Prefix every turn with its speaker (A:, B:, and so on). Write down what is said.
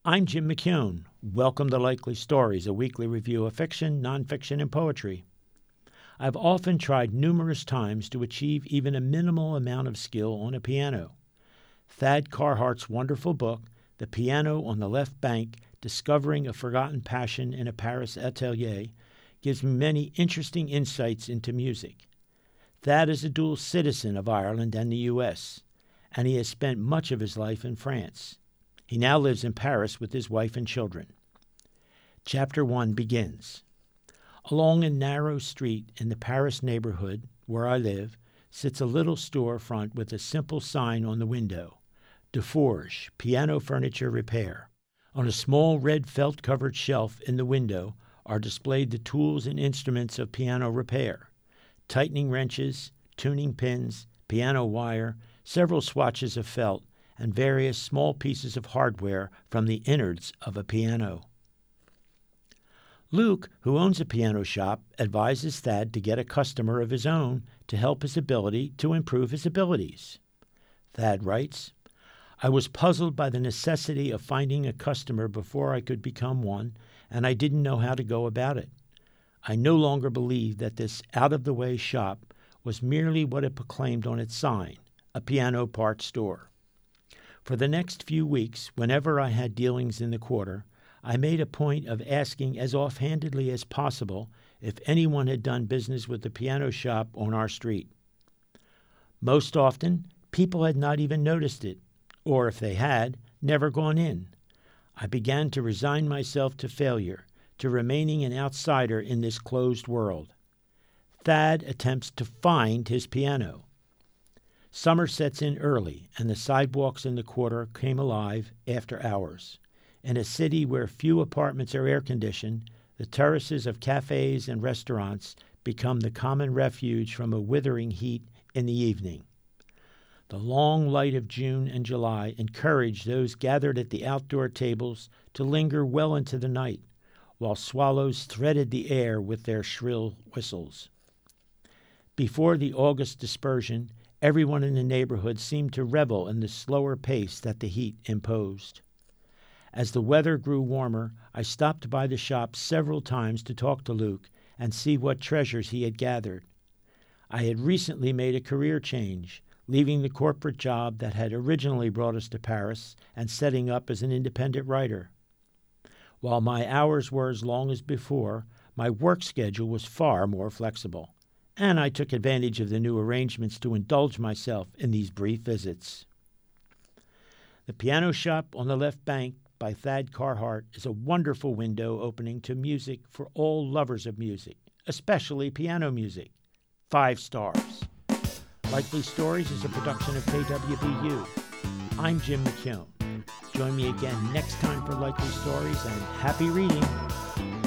A: I'm Jim McKeown. Welcome to Likely Stories, a weekly review of fiction, nonfiction, and poetry. I've often tried numerous times to achieve even a minimal amount of skill on a piano. Thad Carhart's wonderful book, The Piano on the Left Bank, Discovering a Forgotten Passion in a Paris Atelier, gives me many interesting insights into music. Thad is a dual citizen of Ireland and the U.S., and he has spent much of his life in France. He now lives in Paris with his wife and children. Chapter 1 begins. Along a narrow street in the Paris neighborhood where I live sits a little storefront with a simple sign on the window, Deforge, Piano Furniture Repair. On a small red felt-covered shelf in the window are displayed the tools and instruments of piano repair: tightening wrenches, tuning pins, piano wire, several swatches of felt, and various small pieces of hardware from the innards of a piano. Luke, who owns a piano shop, advises Thad to get a customer of his own to help his ability to improve his abilities. Thad writes, "I was puzzled by the necessity of finding a customer before I could become one, and I didn't know how to go about it. I no longer believed that this out-of-the-way shop was merely what it proclaimed on its sign, a piano parts store. For the next few weeks, whenever I had dealings in the quarter, I made a point of asking as offhandedly as possible if anyone had done business with the piano shop on our street. Most often, people had not even noticed it, or if they had, never gone in. I began to resign myself to failure, to remaining an outsider in this closed world. Thad attempts to find his piano. Summer sets in early, and the sidewalks in the quarter came alive after hours. In a city where few apartments are air-conditioned, the terraces of cafes and restaurants become the common refuge from a withering heat in the evening. The long light of June and July encouraged those gathered at the outdoor tables to linger well into the night, while swallows threaded the air with their shrill whistles. Before the August dispersion, everyone in the neighborhood seemed to revel in the slower pace that the heat imposed. As the weather grew warmer, I stopped by the shop several times to talk to Luke and see what treasures he had gathered. I had recently made a career change, leaving the corporate job that had originally brought us to Paris and setting up as an independent writer. While my hours were as long as before, my work schedule was far more flexible, and I took advantage of the new arrangements to indulge myself in these brief visits. The Piano Shop on the Left Bank by Thad Carhart is a wonderful window opening to music for all lovers of music, especially piano music. 5 stars. Likely Stories is a production of KWBU. I'm Jim McKeown. Join me again next time for Likely Stories, and happy reading.